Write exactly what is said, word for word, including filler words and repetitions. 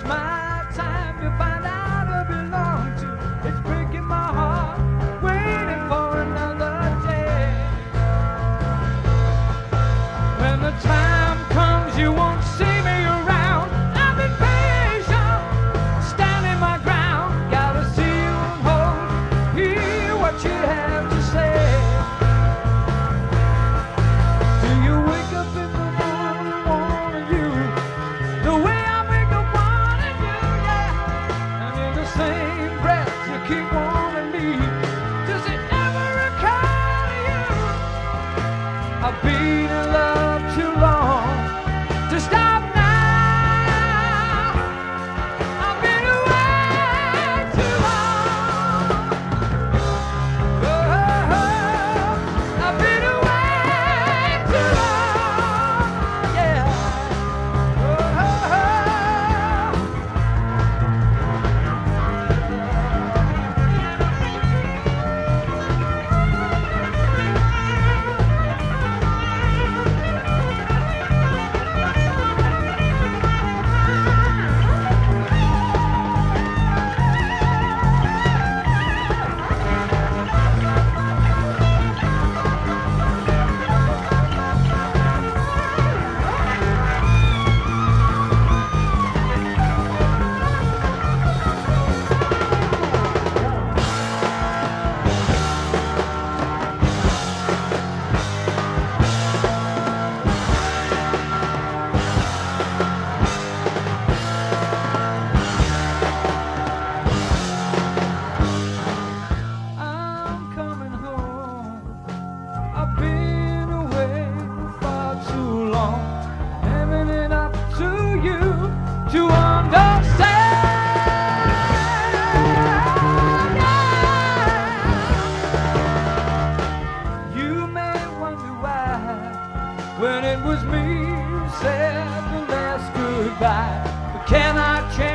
It's my time to find out who I belong to. It's breaking my heart, waiting for another day. When the time comes, you won't see me around. I've been patient, standing my ground. Gotta see you and hold, hear what you have to say. Do you wake up in the morning wanting you the way I wake up wanting you, yeah? And in the same breath you keep wanting me. Does it ever occur to you I've been in love too long to stop now? I've been away too long. Oh, I've been away too long, yeah. I'm coming home. I've been away far too long. Having it up to you to understand. You may wonder why, when it was me who said the last goodbye. But can I change?